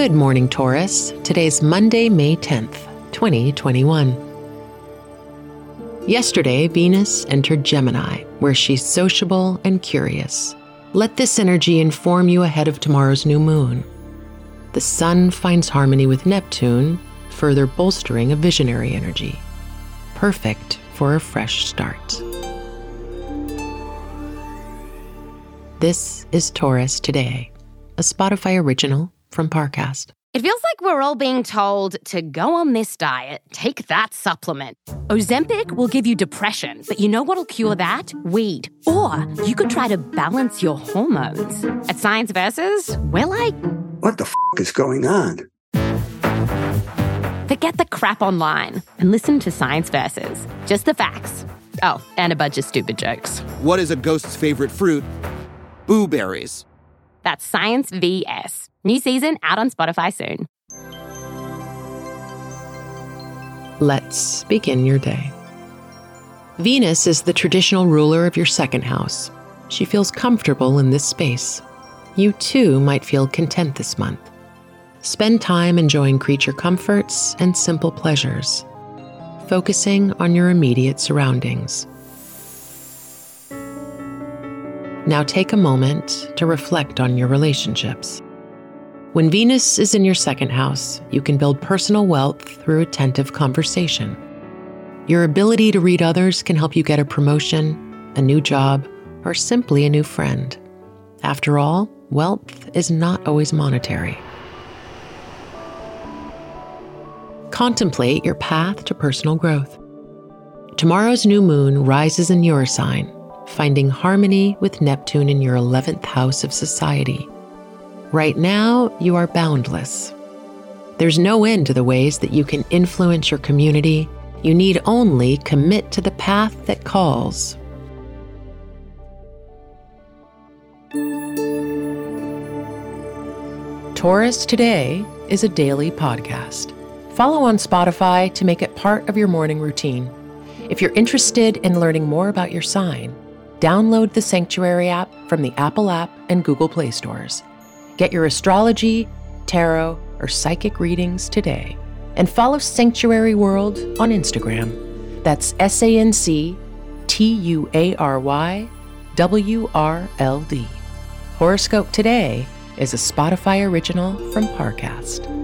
Good morning, Taurus. Today's Monday, May 10th, 2021. Yesterday, Venus entered Gemini, where she's sociable and curious. Let this energy inform you ahead of tomorrow's new moon. The Sun finds harmony with Neptune, further bolstering a visionary energy. Perfect for a fresh start. This is Taurus Today, a Spotify original from Parcast. It feels like we're all being told to go on this diet, take that supplement. Ozempic will give you depression, but you know what'll cure that? Weed. Or you could try to balance your hormones. At Science Versus, we're like, what the is going on? Forget the crap online and listen to Science Versus. Just the facts. Oh, and a bunch of stupid jokes. What is a ghost's favorite fruit? Blueberries. That's Science VS. New season out on Spotify soon. Let's begin your day. Venus is the traditional ruler of your second house. She feels comfortable in this space. You too might feel content this month. Spend time enjoying creature comforts and simple pleasures, focusing on your immediate surroundings. Now take a moment to reflect on your relationships. When Venus is in your second house, you can build personal wealth through attentive conversation. Your ability to read others can help you get a promotion, a new job, or simply a new friend. After all, wealth is not always monetary. Contemplate your path to personal growth. Tomorrow's new moon rises in your sign, finding harmony with Neptune in your 11th house of society. Right now, you are boundless. There's no end to the ways that you can influence your community. You need only commit to the path that calls. Taurus Today is a daily podcast. Follow on Spotify to make it part of your morning routine. If you're interested in learning more about your sign, download the Sanctuary app from the Apple app and Google Play stores. Get your astrology, tarot, or psychic readings today. And follow Sanctuary World on Instagram. That's SanctuaryWRLD. Horoscope Today is a Spotify original from Parcast.